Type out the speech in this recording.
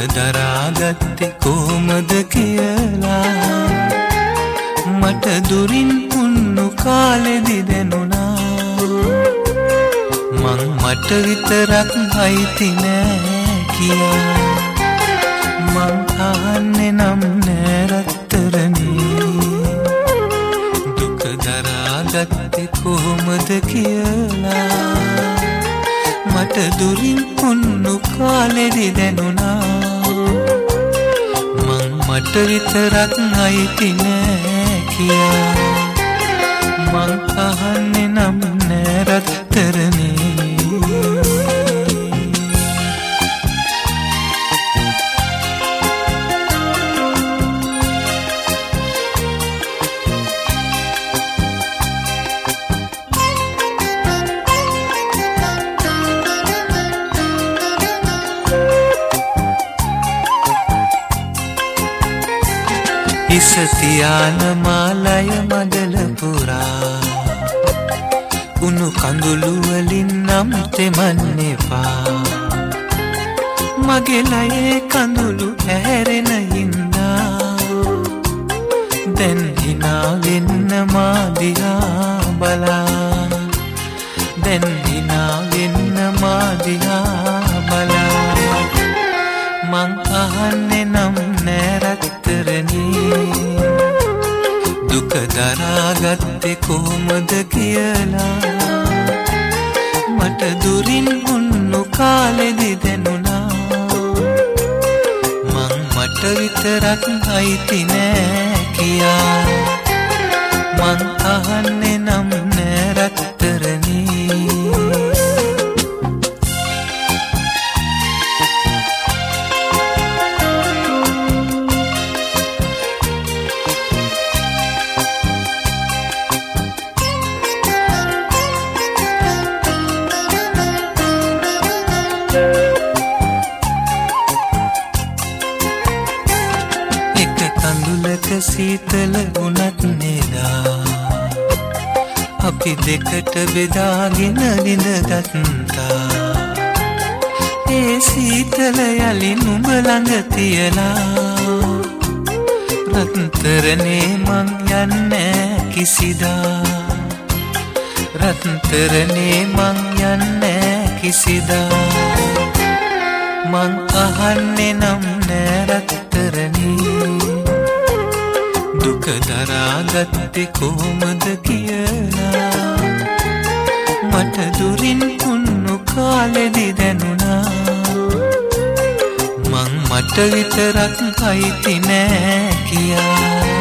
දරාගත්තේ කොහොමද කියලා මට දුරින් උන්නු කාලෙදි දැනුණා මං මට විතරක් අයිති නෑ කියා මං අහන්නේ නම් නෑ රත්තරනේ දුක දරාගත්තේ කොහොමද කියලා මට දුරින් උන්නු කාලෙදි දැනුණා මං මට විතරක් අයිති නෑ කියා මං අහන්නේ නම් නෑ රත්තරනේ ඉසතියාන මාලය මඩල පුරා උණු කඳුළු වලින් නම් තෙමන්න එපා මගේ ලයේ කඳුළු ඇහැරෙන හින්දා දැන් හිනා වෙන්න මා දිහා බලා දැන් හිනා වෙන්න මා දිහා බලා මං අහන්නේ නම් නෑ රත්තරනේ දුක දරාගත්තේ කොහොමද කියලා මට දුරින් උන්නු කාලෙදි දැනුණා මං මට විතරක් අයිති නෑ කියා මං අහන්නේ නම් නෑ රත්තරනේ සීතල වුණත් නෙදා අපි දෙකට බෙදාගෙන විඳගත්තා ඒ සීතල යලි නුඹ ළඟ තියලා රත්තරනේ මං යන්නේ කිසිදා රත්තරනේ මං යන්නේ කිසිදා මං අහන්නේ නම් නෑ රත්තරනේ දුක දරාගත්තේ කොහොමද කියලා මට දුරින් උන්නු කාලෙදි දැනුණා මං මට විතරක් අයිති නෑ කියා